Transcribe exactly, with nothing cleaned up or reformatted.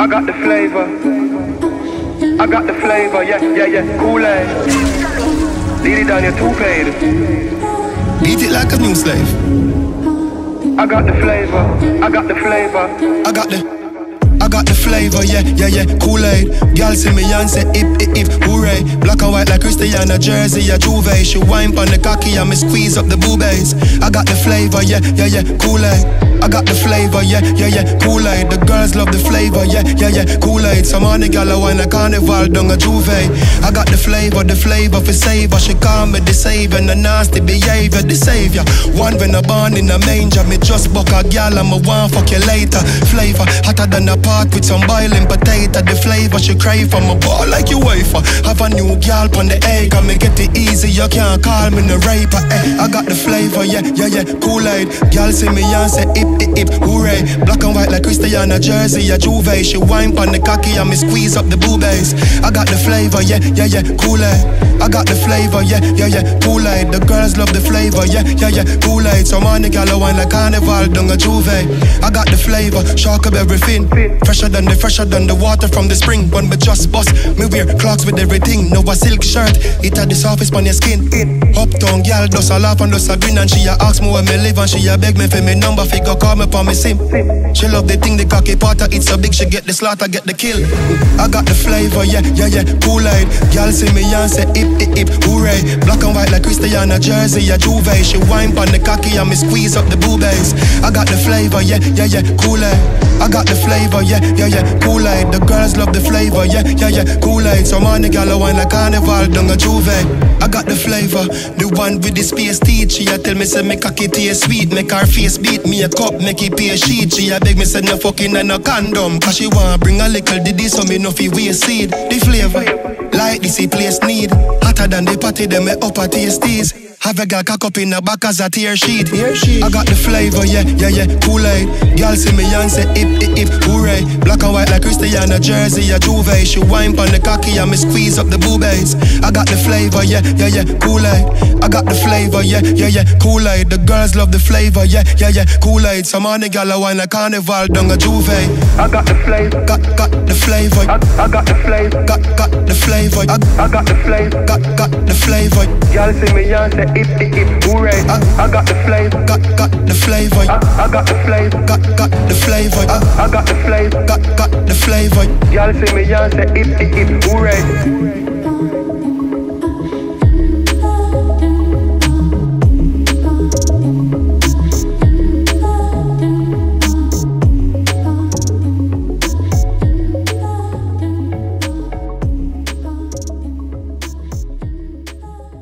I got the flavor. I got the flavor, yeah, yeah, yeah. Kool-Aid. Lead it down your two-paid. Beat it like a new slave. I got the flavor. I got the flavor. I got the I got the flavor, yeah, yeah, yeah, Kool-Aid. Girl see me and say, ip, ip, ip, hooray. Black and white like Christiana, Jersey, a Juve. She wine pon the cocky and me squeeze up the boobies. I got the flavor, yeah, yeah, yeah, Kool-Aid. I got the flavor, yeah, yeah, yeah, Kool-Aid. The girls love the flavor, yeah, yeah, yeah, Kool-Aid. Some on the gal a wine a carnival down a Juve. I got the flavor, the flavor for savor. She call me the savior, the nasty behavior, the savior. One when I born in a manger, me just buck a gal and me want fuck you later. Flavor hotter than a pot with some boiling potato. The flavor she crave from a ball like you wafer. Have a new gal on the egg and me get it easy. You can't call me no raper. Eh. I got the flavor, yeah, yeah, yeah, Kool-Aid. Gal see me and say, ip, ip, ip, hooray. Black and white like Christiana, Jersey, a Juve. She wine pon the cocky and me squeeze up the boobies. I got the flavor, yeah, yeah, yeah, Kool-Aid. I got the flavor, yeah, yeah, yeah, Kool-Aid. The girls love the flavor, yeah, yeah, yeah, Kool-Aid. Some on the gal a wine like carnival down a Juve. I got the flavor, shark of everything. Fresher than the fresher than the water from the spring. When me just bust, me wear clocks with everything. No a silk shirt, it had the surface on your skin. Uptown gal does a laugh and does a grin. And she a ask me where me live and she a beg me for me number. Figure call me for me sim. She love the thing, the cocky potter. It's so big she get the slaughter, get the kill. I got the flavor, yeah, yeah, yeah, Kool-Aid. Gal see me and say ip, ip, ip, hooray. Black and white like Christiana, Jersey, a Juve. She wine pon the cocky and me squeeze up the boobies. I got the flavor, yeah, yeah, yeah, Kool-Aid. I got the flavor, yeah, yeah, yeah, Kool-Aid. The girls love the flavor, yeah, yeah, yeah, Kool-Aid. Some on the gal a wine like carnival down a Juve. I got the flavor, the one with the space teeth. She a tell me say me cocky taste sweet. Make her face beat me a cup, make it pay a sheet. She a beg me say no fucking and no condom. Cause she want bring a little diddy so me no fi waste seed. The flavor, like this he place need. Hotter than the party, them me upper tasties. Have a girl cock up in the back as a tear sheet. I got the flavor, yeah, yeah, yeah, Kool-Aid. Girl see me and say ip, ip, ip, hooray. Black and white like Christiana, Jersey, a Juve. She wine pon the cocky and me squeeze up the boobies. I got the flavor, yeah, yeah, yeah, Kool-Aid. I got the flavor, yeah, yeah, yeah, Kool-Aid. The girls love the flavor, yeah, yeah, yeah, Kool-Aid. Some on the gal a wine a carnival down a Juve. I got the flavor, got, got the flavor. I, I got the flavor, got, got the flavor. I, I got the flavor, got, got the flavor. Y'all see me and say ip, ip, ip, hooray. I, I got the flavor, got, got the flavor. I, I got the flavor, got, got the flavor. I, I got the flavor, got, got the flavor. Y'all see me and say ip, ip, ip, hooray.